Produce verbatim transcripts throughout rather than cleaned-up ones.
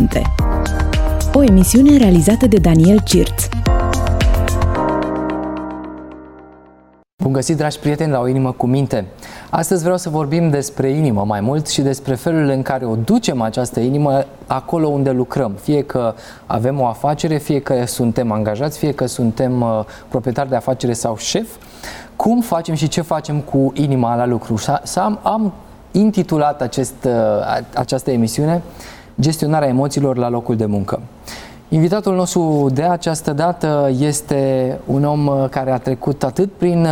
Minte. O emisiune realizată de Daniel Cirț. Bun găsit, dragi prieteni, la O Inimă cu Minte. Astăzi vreau să vorbim despre inimă mai mult și despre felul în care o ducem această inimă acolo unde lucrăm. Fie că avem o afacere, fie că suntem angajați, fie că suntem uh, proprietari de afacere sau șef. Cum facem și ce facem cu inima la lucru? Am, am intitulat acest, uh, această emisiune Gestionarea emoțiilor la locul de muncă. Invitatul nostru de această dată este un om care a trecut atât prin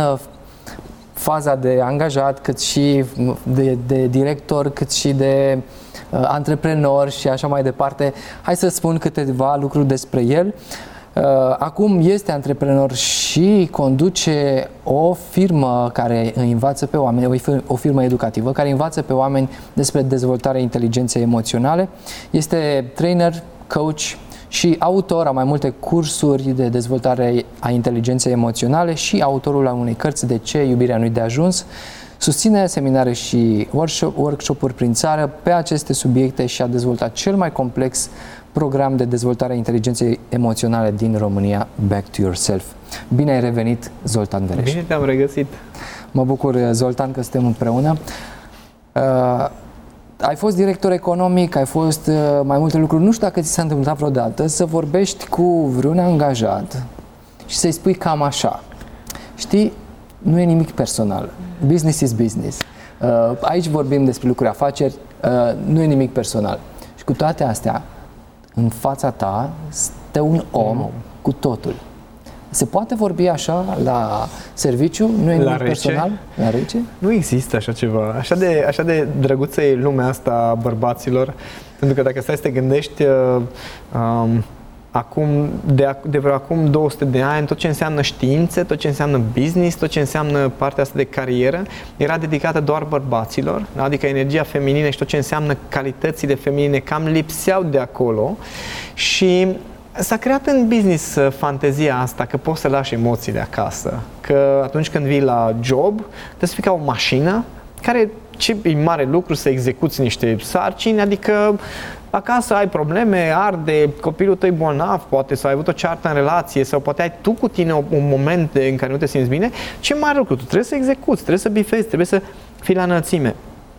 faza de angajat, cât și de, de director, cât și de uh, antreprenor și așa mai departe. Hai să spun câteva lucruri despre el. Uh, acum este antreprenor și conduce o firmă care învață pe oameni, o firmă educativă care învață pe oameni despre dezvoltarea inteligenței emoționale. Este trainer, coach și autor a mai multe cursuri de dezvoltare a inteligenței emoționale și autorul a unei cărți De ce iubirea nu-i de ajuns. Susține seminare și workshop, workshop-uri prin țară pe aceste subiecte și a dezvoltat cel mai complex program de dezvoltare a inteligenței emoționale din România, Back to Yourself. Bine ai revenit, Zoltan Vereș. Bine te-am regăsit. Mă bucur, Zoltan, că suntem împreună. Uh, Ai fost director economic, ai fost uh, mai multe lucruri. Nu știu dacă ți s-a întâmplat vreodată să vorbești cu vreun angajat și să-i spui cam așa. Știi, nu e nimic personal. Business is business. Uh, aici vorbim despre lucruri afaceri, uh, nu e nimic personal. Și cu toate astea, în fața ta stă un om mm. cu totul. Se poate vorbi așa la serviciu? Nu e nimic personal? La rece? Nu există așa ceva. Așa de, așa de drăguță e lumea asta a bărbaților. Pentru că dacă stai să te gândești, um, acum, de, de vreo acum două sute de ani, tot ce înseamnă științe, tot ce înseamnă business, tot ce înseamnă partea asta de carieră, era dedicată doar bărbaților. Adică energia feminină și tot ce înseamnă calitățile feminine cam lipseau de acolo. Și s-a creat în business fantezia asta că poți să lași emoțiile acasă, că atunci când vii la job trebuie să fii ca o mașină care ce e mare lucru să execuți niște sarcini, adică acasă ai probleme, arde, copilul tău e bolnav, poate să ai avut o ceartă în relație sau poate ai tu cu tine un moment în care nu te simți bine, ce mare lucru, tu trebuie să execuți, trebuie să bifezi, trebuie să fii la înălțime.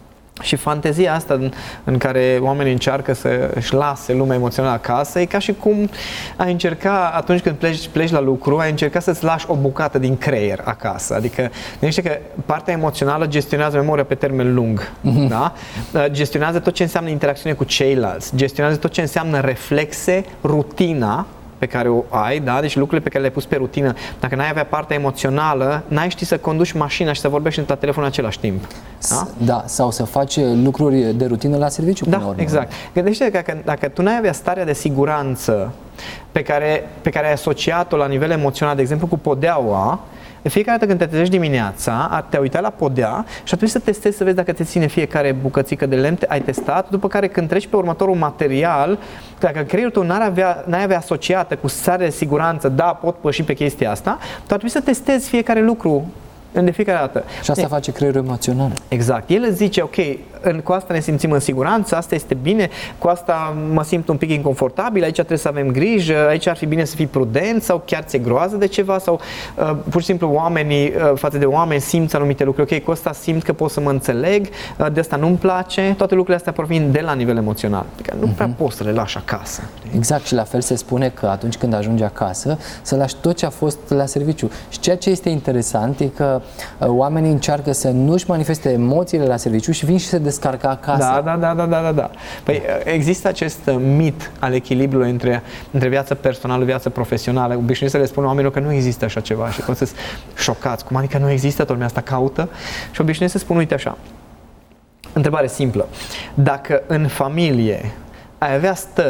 Și fantezia asta în, în care oamenii încearcă să își lase lumea emoțională acasă e ca și cum ai încerca, atunci când pleci, pleci la lucru, ai încerca să-ți lași o bucată din creier acasă. Adică, gândește că partea emoțională gestionează memoria pe termen lung. Mm-hmm. Da? Gestionează tot ce înseamnă interacțiune cu ceilalți, gestionează tot ce înseamnă reflexe, rutina pe care o ai, da? Deci lucrurile pe care le-ai pus pe rutină. Dacă n-ai avea partea emoțională, n-ai ști să conduci mașina și să vorbești la telefon în același timp. Da? Da, sau să faci lucruri de rutină la serviciu. Da, urmă. Exact. Gândește-te că dacă, dacă tu n-ai avea starea de siguranță pe care, pe care ai asociat-o la nivel emoțional, de exemplu cu podeaua, de fiecare dată când te trezești dimineața, te-ai uitat la podea și atunci să testezi să vezi dacă te ține fiecare bucățică de lemn, ai testat, după care când treci pe următorul material, dacă creierul tău n-ar avea, n-ai avea asociată cu starea de siguranță, da, pot păși pe chestia asta, tu ar trebui să testezi fiecare lucru de fiecare dată. Și asta e, face creierul emoțional. Exact. El îți zice, ok, în, cu asta ne simțim în siguranță, asta este bine, cu asta mă simt un pic inconfortabil, aici trebuie să avem grijă, aici ar fi bine să fii prudent sau chiar ți-e groază de ceva sau uh, pur și simplu oamenii, uh, față de oameni simți anumite lucruri, ok, cu asta simt că pot să mă înțeleg, uh, de asta nu-mi place, toate lucrurile astea provin de la nivel emoțional. Adică nu uh-huh. prea poți să le lași acasă. Exact, și la fel se spune că atunci când ajungi acasă, să lași tot ce a fost la serviciu. Și ceea ce este interesant e că oamenii încearcă să nu-și manifeste emoțiile la serviciu și vin și se descarcă acasă. Da, da, da, da, da, da, da. Păi există acest mit al echilibrului între, între viața personală, viața profesională. Obișnuiesc să le spun oamenilor că nu există așa ceva și cum să-s șocați. Cum adică nu există? Toată lumea asta caută. Și obișnuiesc să spun, uite așa. Întrebare simplă. Dacă în familie ai avea stări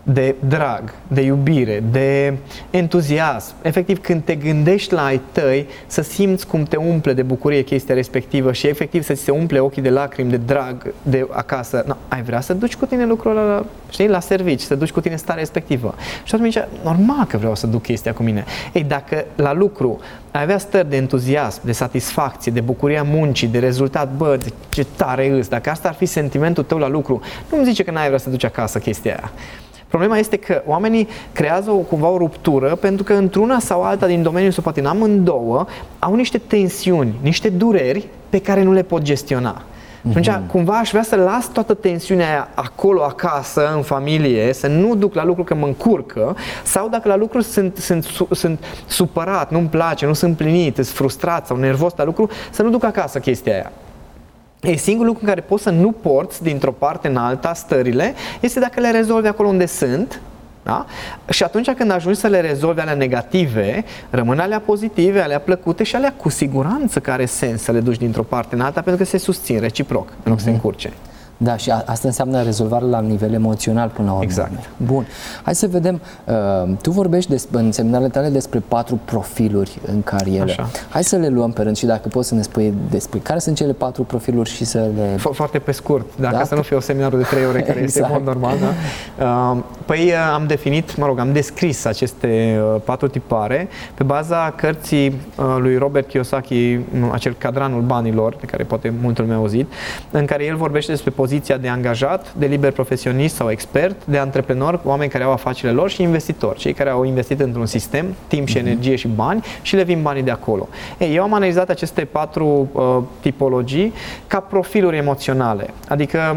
de drag, de iubire, de entuziasm. Efectiv, când te gândești la ai tăi, să simți cum te umple de bucurie chestia respectivă și efectiv să ți se umple ochii de lacrimi, de drag, de acasă. No, ai vrea să duci cu tine lucrul ăla, știi, la servici, să duci cu tine starea respectivă. Și atunci, normal că vreau să duc chestia cu mine. Ei, dacă la lucru ai avea stări de entuziasm, de satisfacție, de bucuria muncii, de rezultat, bă, ce tare îs, dacă asta ar fi sentimentul tău la lucru, nu-mi zice că n-ai vrea să duci acasă chestia aia. Problema este că oamenii creează o, cumva o ruptură pentru că într-una sau alta din domeniul sau poate în amândouă au niște tensiuni, niște dureri pe care nu le pot gestiona. Atunci, mm-hmm. cumva aș vrea să las toată tensiunea aia acolo, acasă, în familie, să nu duc la lucru că mă încurcă, sau dacă la lucru sunt, sunt, sunt supărat, nu-mi place, nu sunt plinit, sunt frustrat sau nervos la lucru, să nu duc acasă chestia aia. E singurul lucru în care poți să nu porți dintr-o parte în alta stările este dacă le rezolvi acolo unde sunt. Da? Și atunci când ajungi să le rezolvi alea negative, rămân alea pozitive, alea plăcute și alea cu siguranță că are sens să le duci dintr-o parte în alta pentru că se susțin reciproc, în loc să se încurce. Da, și a, asta înseamnă rezolvarea la nivel emoțional până la urmă. Exact. Bun. Hai să vedem, uh, tu vorbești des, în seminarele tale despre patru profiluri în carieră. Așa. Hai să le luăm pe rând și dacă poți să ne spui despre care sunt cele patru profiluri și să le... Foarte pe scurt, dacă da? să nu fie o seminarul de trei ore care exact. Este mod normal. Da? Uh, păi am definit, mă rog, am descris aceste uh, patru tipare pe baza cărții uh, lui Robert Kiyosaki, acel Cadranul banilor, de care poate multă lume a auzit, în care el vorbește despre poziția de angajat, de liber profesionist sau expert, de antreprenor, oameni care au afacerile lor și investitori, cei care au investit într-un sistem, timp și energie și bani și le vin banii de acolo. Ei, eu am analizat aceste patru uh, tipologii ca profiluri emoționale, adică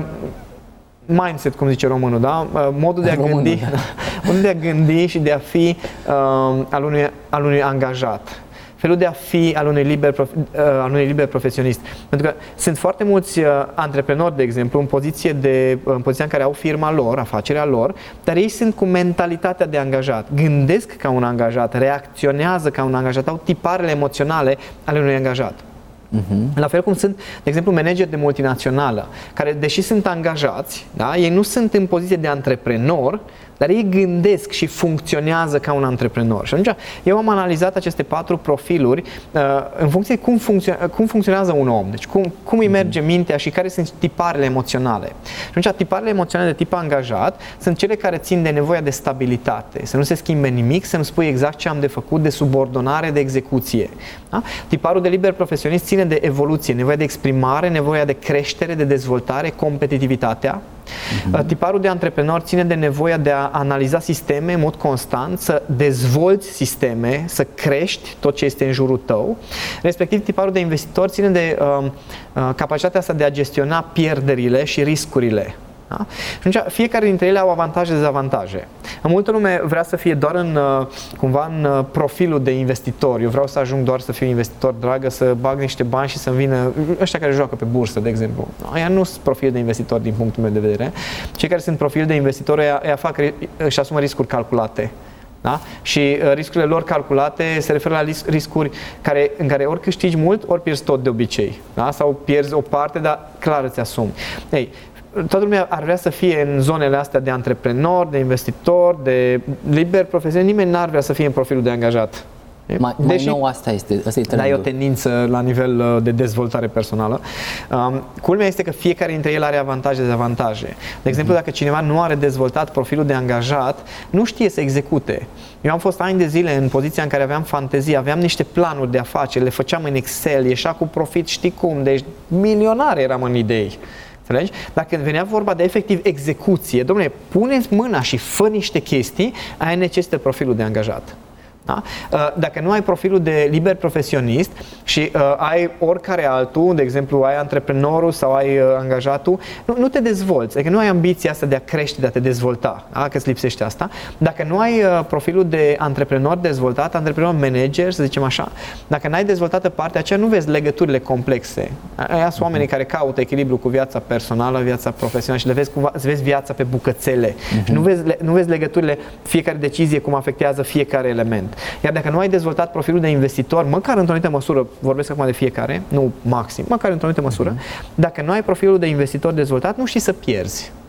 mindset, cum zice românul, da? Modul de a Românul, gândi, da. modul de a gândi și de a fi uh, al, unui, al unui angajat. Felul de a fi al unui liber, prof, uh, al unui liber profesionist. Pentru că sunt foarte mulți uh, antreprenori, de exemplu, în poziție de, în poziția în care au firma lor, afacerea lor, dar ei sunt cu mentalitatea de angajat. Gândesc ca un angajat, reacționează ca un angajat, au tiparele emoționale ale unui angajat. Uh-huh. La fel cum sunt, de exemplu, manageri de multinațională, care, deși sunt angajați, da, ei nu sunt în poziție de antreprenor, dar ei gândesc și funcționează ca un antreprenor. Și atunci eu am analizat aceste patru profiluri uh, în funcție de cum, funcțio- cum funcționează un om, deci cum, cum îi merge mintea și care sunt tiparele emoționale. Și atunci tiparele emoționale de tip angajat sunt cele care țin de nevoia de stabilitate, să nu se schimbe nimic, să-mi spui exact ce am de făcut, de subordonare, de execuție. Da? Tiparul de liber profesionist ține de evoluție, nevoia de exprimare, nevoia de creștere, de dezvoltare, competitivitatea. Uh-huh. Tiparul de antreprenor ține de nevoia de a analiza sisteme în mod constant, să dezvolți sisteme, să crești tot ce este în jurul tău. Respectiv, tiparul de investitor ține de uh, uh, capacitatea asta de a gestiona pierderile și riscurile. Da? Și atunci, fiecare dintre ele au avantaje și dezavantaje. Multă lume vrea să fie doar în, cumva în profilul de investitor. Eu vreau să ajung doar să fiu investitor, dragă, să bag niște bani și să-mi vină ăștia care joacă pe bursă, de exemplu. Aia nu sunt profil de investitor din punctul meu de vedere. Cei care sunt profil de investitor, aia, aia fac, își asumă riscuri calculate. Da? Și uh, riscurile lor calculate se referă la ris- riscuri care, în care ori câștigi mult, ori pierzi tot de obicei. Da? Sau pierzi o parte, dar clar îți asumi. Ei, toată lumea ar vrea să fie în zonele astea de antreprenor, de investitor, de liber profesionist. Nimeni n-ar vrea să fie în profilul de angajat. Mai, mai Deși, nou asta este, asta e trendul. Da, e o tendință la nivel de dezvoltare personală. Um, culmea este că fiecare dintre ele are avantaje și dezavantaje. De exemplu, dacă cineva nu are dezvoltat profilul de angajat, nu știe să execute. Eu am fost ani de zile în poziția în care aveam fantezie, aveam niște planuri de afaceri, le făceam în Excel, ieșea cu profit, știi cum, deci milionar eram în idei. Înțelegi? Dacă când venea vorba de efectiv execuție, dom'le, puneți mâna și fă niște chestii, aia necesită profilul de angajat. Da? Dacă nu ai profilul de liber profesionist și uh, ai oricare altul, de exemplu ai antreprenorul sau ai uh, angajatul, nu, nu te dezvolți, adică nu ai ambiția asta de a crește, de a te dezvolta, da? Că îți lipsește asta. Dacă nu ai uh, profilul de antreprenor dezvoltat, antreprenor manager, să zicem așa, dacă n-ai dezvoltată partea aceea, nu vezi legăturile complexe. Aia sunt oamenii care caută echilibru cu viața personală, viața profesională și le vezi, cumva, îți vezi viața pe bucățele. Uh-huh. Și nu vezi, nu vezi legăturile, fiecare decizie cum afectează fiecare element. Iar dacă nu ai dezvoltat profilul de investitor, măcar într-o anumită măsură, vorbesc acum de fiecare, nu maxim, măcar într-o anumită măsură, dacă nu ai profilul de investitor dezvoltat, nu știi să pierzi.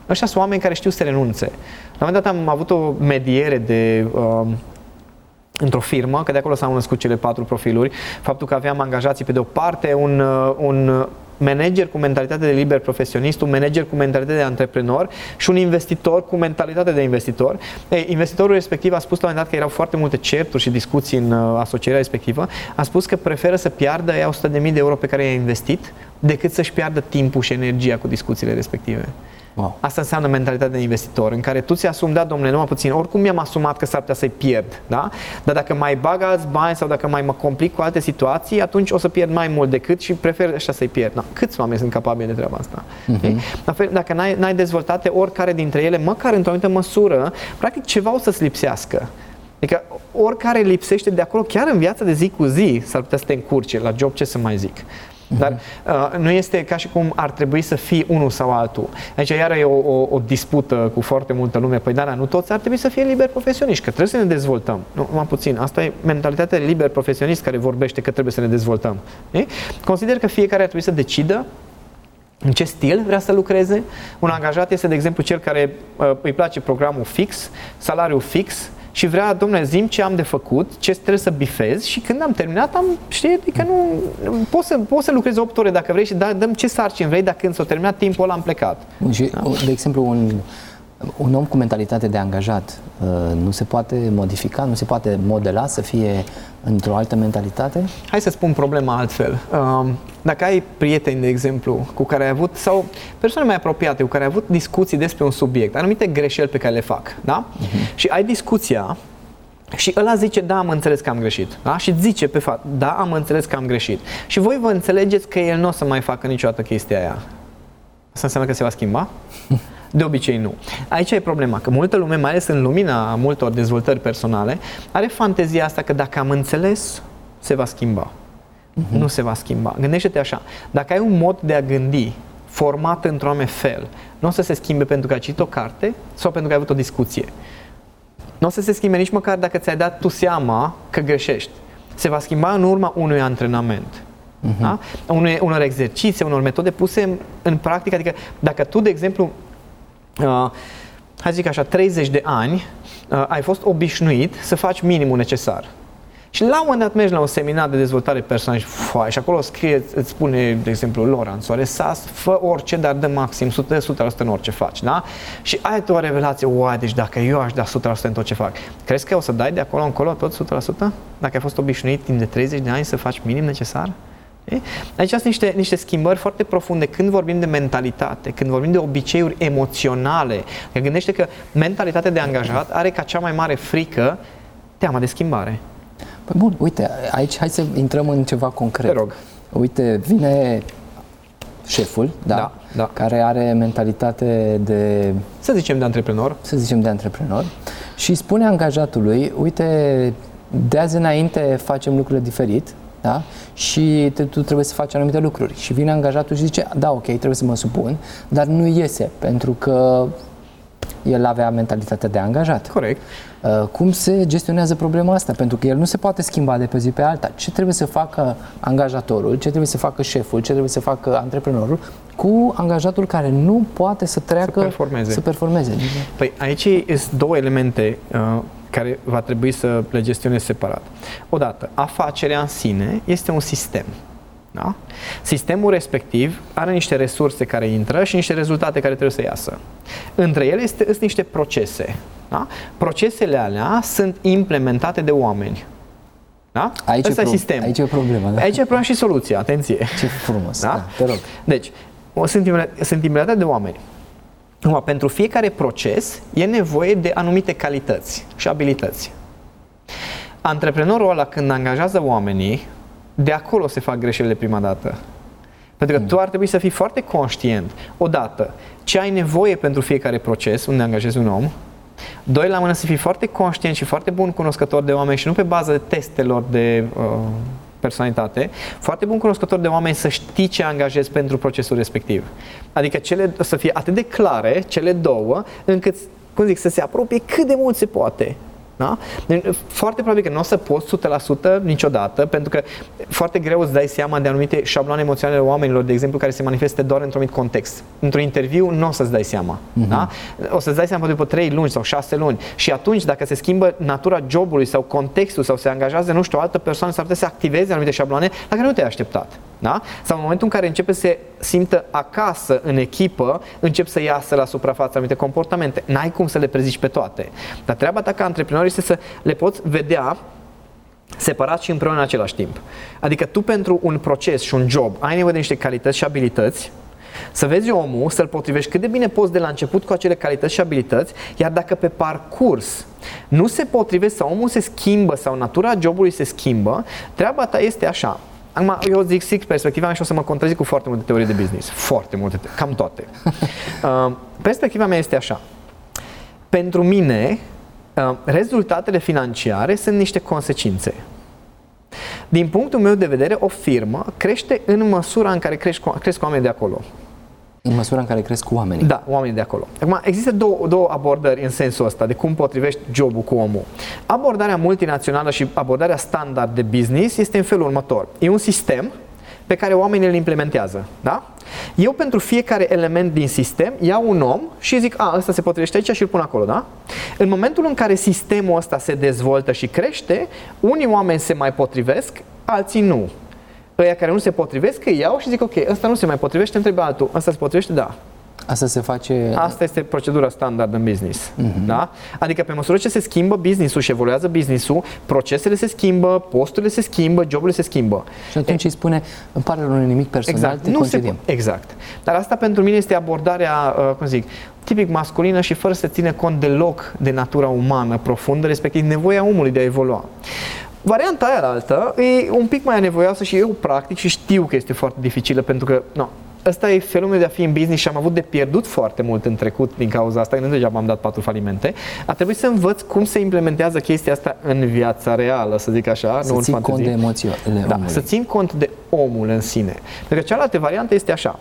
Ăștia sunt oameni care știu să renunțe. La un moment dat am avut o mediere de... Uh, într-o firmă, că de acolo s-au născut cele patru profiluri, faptul că aveam angajații pe de o parte, un, un manager cu mentalitate de liber profesionist, un manager cu mentalitate de antreprenor și un investitor cu mentalitate de investitor. Ei, investitorul respectiv a spus la un moment dat că erau foarte multe certuri și discuții în uh, asocierea respectivă, a spus că preferă să piardă ea o sută de mii de euro pe care i-a investit decât să-și piardă timpul și energia cu discuțiile respective. Wow. Asta înseamnă mentalitatea de investitor, în care tu ți asumi, da, domnule, numai puțin, oricum mi-am asumat că s-ar putea să-i pierd, da? Dar dacă mai bag alți bani sau dacă mai mă complic cu alte situații, atunci o să pierd mai mult decât și prefer ăștia să-i pierd. No, câți oameni sunt capabili de treaba asta? Uh-huh. La fel, dacă n-ai, n-ai dezvoltate oricare dintre ele, măcar într-o anumită măsură, practic ceva o să-ți lipsească. Adică oricare lipsește de acolo, chiar în viața de zi cu zi, s-ar putea să te încurce la job, ce să mai zic. Dar uh, nu este ca și cum ar trebui să fie unul sau altul. Aici iară e o, o, o dispută cu foarte multă lume. Păi da, nu toți ar trebui să fie liberi profesioniști, că trebuie să ne dezvoltăm. Nu, mai puțin. Asta e mentalitatea liber profesionist care vorbește că trebuie să ne dezvoltăm. E? Consider că fiecare ar trebui să decidă în ce stil vrea să lucreze. Un angajat este, de exemplu, cel care uh, îi place programul fix, salariul fix, și vrea, domnule, zi-mi ce am de făcut, ce trebuie să bifez și când am terminat, am, știi, adică nu, poți să, poți să lucrezi opt ore dacă vrei și da, dăm ce sarcini vrei, dacă când s-a terminat timpul ăla am plecat. Și, da? De exemplu, un, un om cu mentalitate de angajat nu se poate modifica, nu se poate modela să fie într-o altă mentalitate? Hai să spun problema altfel. Dacă ai prieteni, de exemplu, cu care ai avut, sau persoane mai apropiate cu care ai avut discuții despre un subiect, anumite greșeli pe care le fac, da? Uh-huh. Și ai discuția și ăla zice, da, am înțeles că am greșit, da? Și zice pe fapt, da, am înțeles că am greșit. Și voi vă înțelegeți că el nu o să mai facă niciodată chestia aia. Asta înseamnă că se va schimba? De obicei nu. Aici e problema, că multă lume, mai ales în lumina multor dezvoltări personale, are fantezia asta că dacă am înțeles, se va schimba. Uh-huh. Nu se va schimba. Gândește-te așa, dacă ai un mod de a gândi format într-un anume fel, nu o să se schimbe pentru că ai citit o carte sau pentru că ai avut o discuție. Nu o să se schimbe nici măcar dacă ți-ai dat tu seama că greșești. Se va schimba în urma unui antrenament. Uh-huh. Da? Unor, unor exerciții, unor metode puse în, în practică. Adică dacă tu, de exemplu, uh, hai zic așa, treizeci de ani, uh, ai fost obișnuit să faci minimul necesar. Și la un moment dat mergi la un seminar de dezvoltare personală și, foai, și acolo scrie, îți spune, de exemplu, Laurent Soaresas, fă orice, dar dă maxim o sută la sută în orice faci, da? Și ai tu o revelație, uai, deci dacă eu aș da o sută la sută în tot ce fac, crezi că o să dai de acolo încolo tot o sută la sută? Dacă ai fost obișnuit timp de treizeci de ani să faci minim necesar? E? Aici sunt niște, niște schimbări foarte profunde când vorbim de mentalitate, când vorbim de obiceiuri emoționale. Că gândește că mentalitatea de angajat are ca cea mai mare frică teama de schimbare. Păi bun, uite, aici hai să intrăm în ceva concret. Te rog. Uite, vine șeful, da, da, da. care are mentalitate de... Să zicem de antreprenor. Să zicem de antreprenor. Și spune angajatului, uite, de azi înainte facem lucrurile diferit, da? Și te, tu trebuie să faci anumite lucruri. Și vine angajatul și zice, da, ok, trebuie să mă supun, dar nu iese, pentru că el avea mentalitatea de angajat. Corect. Cum se gestionează problema asta? Pentru că el nu se poate schimba de pe zi pe alta. Ce trebuie să facă angajatorul, ce trebuie să facă șeful, ce trebuie să facă antreprenorul cu angajatul care nu poate să treacă, să performeze. Să performeze. Păi aici sunt două elemente uh, care va trebui să le gestionezi separat. Odată, afacerea în sine este un sistem. Da? Sistemul respectiv are niște resurse care intră și niște rezultate care trebuie să iasă. Între ele este, sunt niște procese. Da? Procesele alea sunt implementate de oameni. Da? Aici, Asta e, pro- e sistemul. aici e problema. Da? Aici e problema și soluția, atenție. Ce frumos, da? Da, te rog. Deci, sunt, sunt implementate de oameni. Acum, pentru fiecare proces e nevoie de anumite calități și abilități. Antreprenorul ăla, când angajează oamenii, de acolo se fac greșelile prima dată. Pentru că mm. tu ar trebui să fii foarte conștient, odată, ce ai nevoie pentru fiecare proces unde angajezi un om. Doi, la mână, să fii foarte conștient și foarte bun cunoscător de oameni și nu pe bază de testelor de uh, personalitate, foarte bun cunoscător de oameni, să știi ce angajezi pentru procesul respectiv. Adică cele, să fie atât de clare, cele două, încât, cum zic, să se apropie cât de mult se poate. Da? Foarte probabil că nu o să poți o sută la sută niciodată, pentru că foarte greu îți dai seama de anumite șabloane emoționale ale oamenilor, de exemplu, care se manifestă doar într-un anumit context. Într-un interviu nu o să-ți dai seama. Uh-huh. Da? O să-ți dai seama după trei luni sau șase luni și atunci, dacă se schimbă natura jobului sau contextul sau se angajează, nu știu, o altă persoană, s-ar putea să activeze anumite șabloane la care nu te-ai așteptat. Da? Sau în momentul în care începe să se simtă acasă în echipă, încep să iasă la suprafață anumite comportamente. N-ai cum să le prezici pe toate. Dar treaba ta ca antreprenor este să le poți vedea separat și împreună în același timp. Adică tu pentru un proces și un job ai nevoie de niște calități și abilități, să vezi omul, să-l potrivești cât de bine poți de la început cu acele calități și abilități, iar dacă pe parcurs nu se potrivește sau omul se schimbă sau natura jobului se schimbă, treaba ta este așa. Acum, eu zic, zic perspectiva mea și o să mă contrazic cu foarte multe teorii de business. Foarte multe, cam toate. Uh, perspectiva mea este așa. Pentru mine, uh, rezultatele financiare sunt niște consecințe. Din punctul meu de vedere, o firmă crește în măsura în care cresc, cresc oamenii de acolo. În măsura în care cresc oamenii. Da, oamenii de acolo. Acum, există două, două abordări în sensul ăsta de cum potrivești jobul cu omul. Abordarea multinațională și abordarea standard de business este în felul următor. E un sistem pe care oamenii îl implementează. Da? Eu pentru fiecare element din sistem iau un om și zic, a, ăsta se potrivește aici și îl pun acolo. Da? În momentul în care sistemul ăsta se dezvoltă și crește, unii oameni se mai potrivesc, alții nu. Ăia care nu se potrivesc, îi iau și zic, ok, ăsta nu se mai potrivește, întreb altul, ăsta se potrivește? Da. Asta se face... Asta este procedura standard în business. Uh-huh. Da? Adică pe măsură ce se schimbă business-ul și evoluează business-ul, procesele se schimbă, posturile se schimbă, joburile se schimbă. Și atunci e, îi spune, îmi pare rău, nu e nimic personal, exact. te nu concediem. Se, exact. Dar asta pentru mine este abordarea, uh, cum zic, tipic masculină și fără să ține cont deloc de natura umană profundă, respectiv nevoia omului de a evolua. Varianta aia altă e un pic mai anevoioasă și eu practic și știu că este foarte dificilă pentru că, no, ăsta e felul meu de a fi în business și am avut de pierdut foarte mult în trecut din cauza asta, nu degeaba am dat patru falimente. A trebuit să învăț cum se implementează chestia asta în viața reală, să zic așa, să nu în țin fantezie. Cont de emoțiile da, omului. să țin cont de omul în sine. Pentru că cealaltă variantă este așa.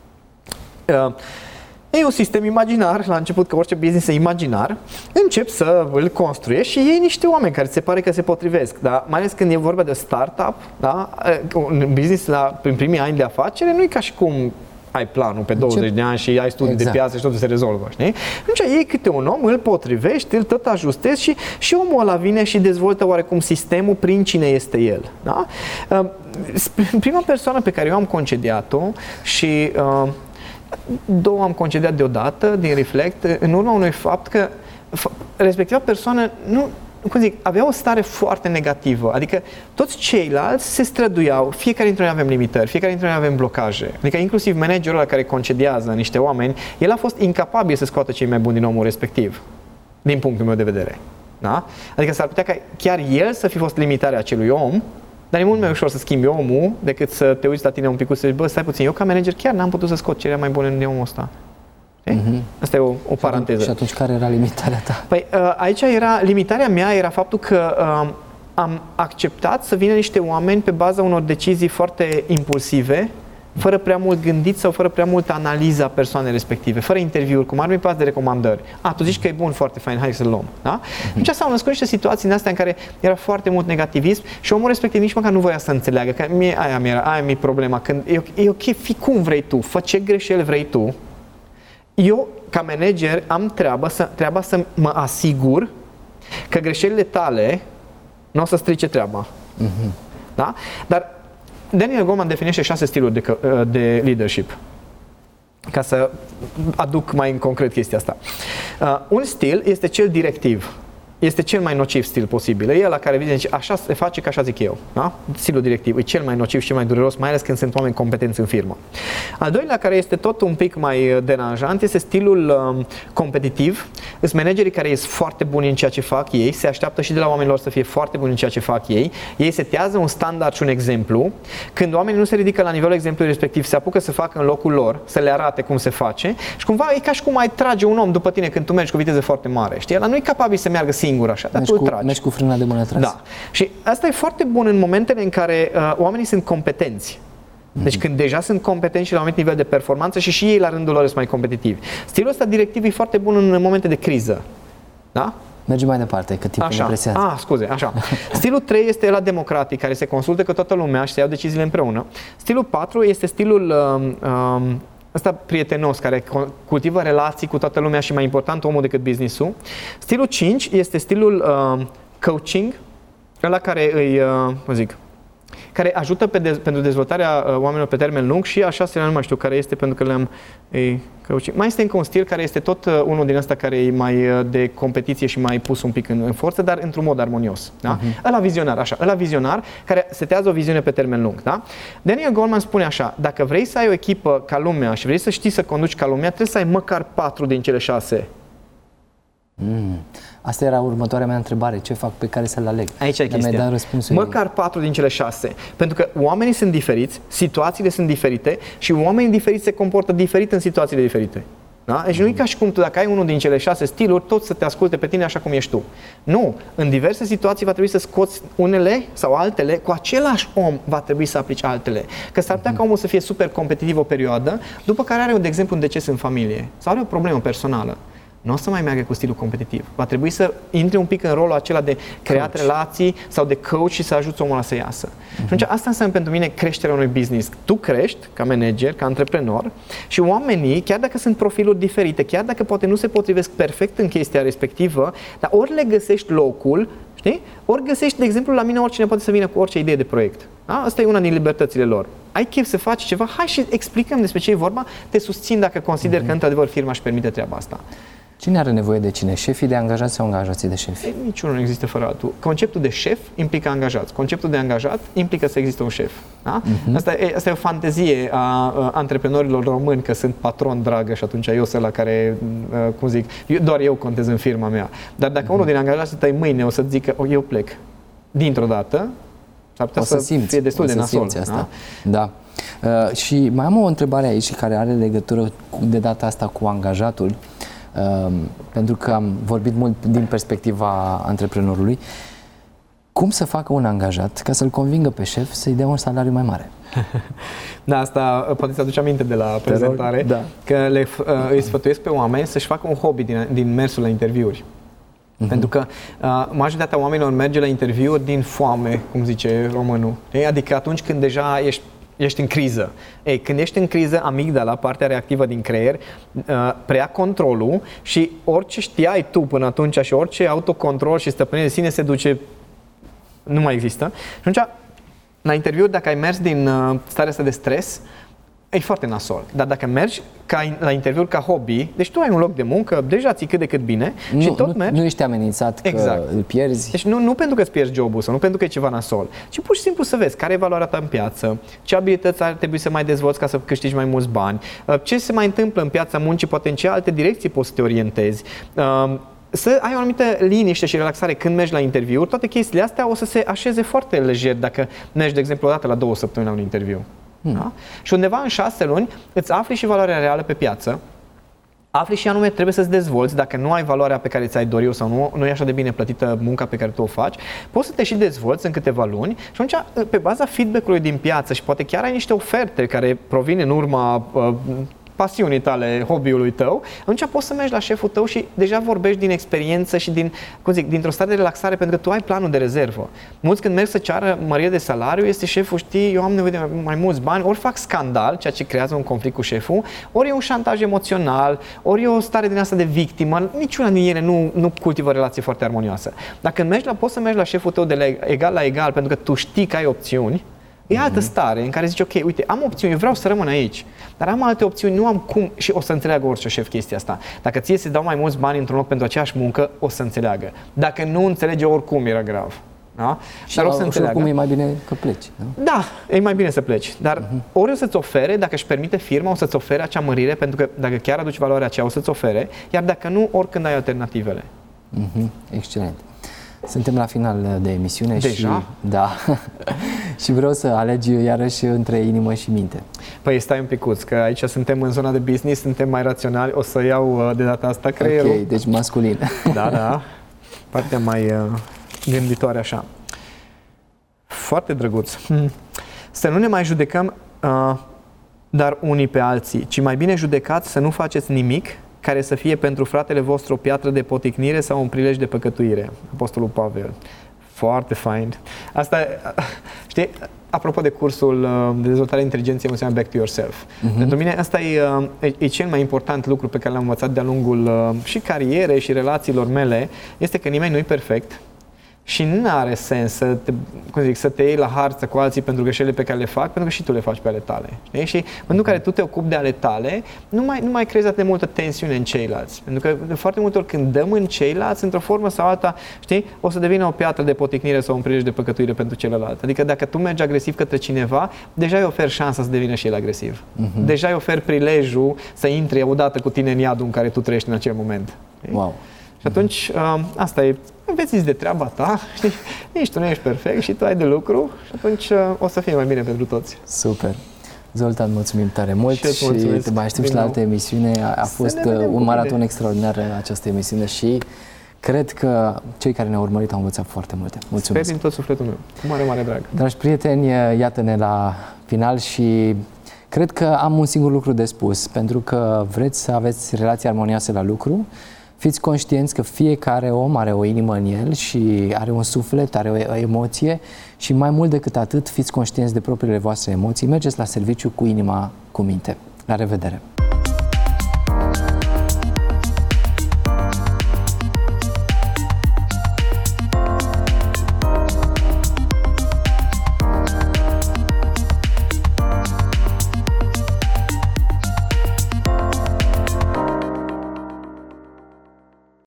Uh, E un sistem imaginar, la început că orice business e imaginar, încep să îl construiești și iei niște oameni care se pare că se potrivesc, da? Mai ales când e vorba de startup, da? Un business la, prin primii ani de afacere, nu e ca și cum ai planul pe douăzeci încep. De ani și ai studii exact. De piață și totul se rezolvă, știi? Atunci iei câte un om, îl potrivești, îl tot ajustezi și, și omul ăla vine și dezvoltă oarecum sistemul prin cine este el, da? Prima persoană pe care eu am concediat-o și... două am concediat deodată din Reflect în urma unui fapt că respectiva persoană nu, cum zic, avea o stare foarte negativă, adică toți ceilalți se străduiau, fiecare dintre noi avem limitări, fiecare dintre noi avem blocaje, adică inclusiv managerul ăla care concediază niște oameni, el a fost incapabil să scoată cei mai buni din omul respectiv, din punctul meu de vedere. Da? Adică s-ar putea ca chiar el să fi fost limitarea acelui om. Dar e mult mai ușor să schimbi omul decât să te uiți la tine un pic și să zici, bă, stai puțin, eu ca manager chiar n-am putut să scot cererea mai bună din omul ăsta. Mm-hmm. Asta e o, o paranteză. Și atunci care era limitarea ta? Păi aici era, limitarea mea era faptul că um, am acceptat să vină niște oameni pe baza unor decizii foarte impulsive, fără prea mult gândit sau fără prea multă analiză a persoanei respective, fără interviuri, cum ar fi pas de recomandări. A, tu zici că e bun, foarte fain, hai să-l luăm. Da? Uh-huh. Deci s-au născut niște situații în astea în care era foarte mult negativism și omul respectiv nici măcar nu voia să înțeleagă, că mie, aia mi era, aia mi-e problema, când e, e ok, fii cum vrei tu, fă ce greșeli vrei tu. Eu, ca manager, am treaba să, treaba să mă asigur că greșelile tale nu o să strice treaba. Uh-huh. Da? Dar Daniel Goleman definește șase stiluri de, de leadership. Ca să aduc mai în concret chestia asta. Uh, un stil este cel directiv. Este cel mai nociv stil posibil. E ăla care vine și zice, așa se face, că așa zic eu. Da? Stilul directiv e cel mai nociv și cel mai dureros, mai ales când sunt oameni competenți în firmă. Al doilea, care este tot un pic mai deranjant, este stilul um, competitiv. Sunt managerii care sunt foarte buni în ceea ce fac ei, se așteaptă și de la oamenilor să fie foarte buni în ceea ce fac ei. Ei setează un standard și un exemplu. Când oamenii nu se ridică la nivelul exemplului respectiv, se apucă să facă în locul lor, să le arate cum se face și cumva e ca și cum ai trage un om după tine când tu mergi cu viteză foarte mare. Știi? Ăla nu e capabil să meargă singur așa, dar tu îl tragi. Mergi cu frâna de mână tras. Da. Și asta e foarte bun în momentele în care uh, oamenii sunt competenți. Deci când deja sunt competenți și la un anumit nivel de performanță și și ei la rândul lor sunt mai competitivi. Stilul ăsta directiv e foarte bun în momente de criză. Da? Mergem mai departe, că timpul ne presează. Ah, scuze, așa. Stilul trei este la democratic, care se consultă cu toată lumea și se iau deciziile împreună. Stilul patru este stilul um, ăsta prietenos, care cultivă relații cu toată lumea și, mai important, omul decât business-ul. Stilul cinci este stilul uh, coaching, ăla care îi, uh, cum zic, care ajută pe dez, pentru dezvoltarea uh, oamenilor pe termen lung, și a șaselea nu mai știu care este, pentru că le-am ei, coaching. Mai este încă un stil care este tot uh, unul din ăsta care e mai uh, de competiție și mai pus un pic în, în forță, dar într-un mod armonios. Da? Uh-huh. Ăla vizionar, așa, ăla vizionar care setează o viziune pe termen lung. Da? Daniel Goleman spune așa: dacă vrei să ai o echipă ca lumea și vrei să știi să conduci ca lumea, trebuie să ai măcar patru din cele șase. Mm. Asta era următoarea mea întrebare. Ce fac, pe care să-l aleg? Aici e chestia. Măcar patru din cele șase. Pentru că oamenii sunt diferiți, situațiile sunt diferite și oamenii diferiți se comportă diferit în situațiile diferite. Da? Deci mm. nu e ca și cum tu, dacă ai unul din cele șase stiluri, tot să te asculte pe tine așa cum ești tu. Nu. În diverse situații va trebui să scoți unele sau altele, cu același om va trebui să aplici altele. Că s-ar putea mm. ca omul să fie super competitiv o perioadă, după care are, de exemplu, un deces în familie sau are o problemă personală. Nu o să mai meargă cu stilul competitiv. Va trebui să intre un pic în rolul acela de creat coach. Relații sau de coach și să ajuți omul ăla să iasă. Uh-huh. Și atunci asta înseamnă pentru mine creșterea unui business. Tu crești ca manager, ca antreprenor, și oamenii, chiar dacă sunt profiluri diferite, chiar dacă poate nu se potrivesc perfect în chestia respectivă, dar ori le găsești locul, știi? Ori găsești, de exemplu, la mine oricine poate să vină cu orice idee de proiect. Da? Asta e una din libertățile lor. Ai chef să faci ceva? Hai și explicăm despre ce e vorba, te susțin dacă consider uh-huh. că într-adevăr firma își permite treaba asta. Cine are nevoie de cine? Șefii de angajați sau angajații de șefi? Ei, niciunul nu există fără altul. Conceptul de șef implică angajați. Conceptul de angajat implică să existe un șef. Da? Uh-huh. Asta, e, asta e o fantezie a, a antreprenorilor români, că sunt patron dragă și atunci eu sunt la care, a, cum zic, eu, doar eu contez în firma mea. Dar dacă uh-huh. unul din angajații tăi mâine o să-ți zică, eu plec, dintr-o dată, s-ar putea o să, să simți, fie destul de nasol. Asta. Da. Da. Uh, și mai am o întrebare aici care are legătură cu, de data asta cu angajatul. Uh, pentru că am vorbit mult din perspectiva antreprenorului. Cum să facă un angajat ca să-l convingă pe șef să-i dea un salariu mai mare? Da, asta poate să aduci aminte de la prezentare, da. Că le, uh, îi sfătuiesc pe oameni să-și facă un hobby din, din mersul la interviuri. Uh-huh. Pentru că uh, majoritatea oamenilor merge la interviuri din foame, cum zice românul. Adică atunci când deja ești ești în criză. Ei, când ești în criză, amigdala, partea reactivă din creier, uh, preia controlul și orice știai tu până atunci și orice autocontrol și stăpânire de sine se duce, nu mai există. Și atunci, la interviuri, dacă ai mers din uh, starea asta de stres, e foarte nasol. Dar dacă mergi ca, la interviuri ca hobby, deci tu ai un loc de muncă, deja ți cât de cât bine nu, și tot nu, mergi. Nu ești amenințat că exact. Îl pierzi. Deci nu, nu pentru că îți pierzi jobul sau nu pentru că e ceva nasol, ci pur și simplu să vezi care e valoarea ta în piață, ce abilități ar trebui să mai dezvolți ca să câștigi mai mulți bani, ce se mai întâmplă în piața muncii, poate în ce alte direcții poți să te orientezi. Să ai o anumită liniște și relaxare când mergi la interviuri. Toate chestiile astea o să se așeze foarte lejer dacă mergi, de exemplu, o dată la două săptămâni la un interviu. Hmm. Da? Și undeva în șase luni îți afli și valoarea reală pe piață, afli și anume trebuie să-ți dezvolți, dacă nu ai valoarea pe care ți-ai dori sau nu, nu e așa de bine plătită munca pe care tu o faci, poți să te și dezvolți în câteva luni și atunci, pe baza feedback-ului din piață și poate chiar ai niște oferte care provin în urma uh, pasiunii tale, hobby-ului tău, atunci poți să mergi la șeful tău și deja vorbești din experiență și din, cum zic, dintr-o stare de relaxare, pentru că tu ai planul de rezervă. Mulți când merg să ceară mărire de salariu, este șeful, știi, eu am nevoie de mai mulți bani, ori fac scandal, ceea ce creează un conflict cu șeful, ori e un șantaj emoțional, ori e o stare din asta de victimă, niciuna din ele nu, nu cultivă o relație foarte armonioasă. Dacă mergi la, poți să mergi la șeful tău de la egal la egal, pentru că tu știi că ai opțiuni, e altă stare în care zici, ok, uite, am opțiuni, eu vreau să rămân aici, dar am alte opțiuni, nu am cum, și o să înțeleagă orice șef chestia asta. Dacă ție se dau mai mulți bani într-un loc pentru aceeași muncă, o să înțeleagă. Dacă nu înțelege, oricum era grav. Da? Și dar o să înțeleagă. Oricum e mai bine că pleci. Da, da, e mai bine să pleci, dar uh-huh. ori o să-ți ofere, dacă își permite firma, o să-ți ofere acea mărire, pentru că dacă chiar aduci valoarea aceea, o să-ți ofere, iar dacă nu, oricând ai alternativele. Uh-huh. Excelent. Suntem la final de emisiune. Deja? Și, da, și vreau să alegi iarăși între inimă și minte. Păi stai un picuț, că aici suntem în zona de business, suntem mai raționali, o să iau de data asta creierul. Ok, deci masculin. Da, da, partea mai uh, gânditoare așa. Foarte drăguț. Hmm. Să nu ne mai judecăm uh, dar unii pe alții, ci mai bine judecați să nu faceți nimic care să fie pentru fratele vostru o piatră de poticnire sau un prilej de păcătuire. Apostolul Pavel. Foarte fain. Asta, știi, apropo de cursul de dezvoltare inteligenței emoționale Back to Yourself. Uh-huh. Pentru mine asta e, e cel mai important lucru pe care l-am învățat de-a lungul și carierei și relațiilor mele, este că nimeni nu e perfect și nu are sens să te, cum zic, să te iei la harță cu alții pentru greșelile pe care le fac, pentru că și tu le faci pe ale tale. Știi? Și în momentul în care tu te ocupi de ale tale, nu mai, nu mai creezi atât de multă tensiune în ceilalți. Pentru că de foarte multe ori când dăm în ceilalți, într-o formă sau alta, știi, o să devină o piatră de poticnire sau un prilej de păcătuire pentru celălalt. Adică dacă tu mergi agresiv către cineva, deja îi oferi șansa să devină și el agresiv. Uh-huh. Deja îi oferi prilejul să intre odată cu tine în iadul în care tu trăiești în acel moment. Știi? Wow. Și atunci, asta e, înveți de treaba ta, știi? Nici tu nu ești perfect și tu ai de lucru și atunci o să fie mai bine pentru toți. Super! Zoltan, mulțumim tare mult și, și te mai aștept și la alte emisiune. A, a fost un maraton extraordinar această emisiune și cred că cei care ne-au urmărit au învățat foarte multe. Mulțumesc! Sper din tot sufletul meu. Cu mare, mare drag. Dragi prieteni, iată-ne la final și cred că am un singur lucru de spus, pentru că vreți să aveți relații armonioase la lucru. Fiți conștienți că fiecare om are o inimă în el și are un suflet, are o emoție și mai mult decât atât, fiți conștienți de propriile voastre emoții. Mergeți la serviciu cu inima cu minte. La revedere!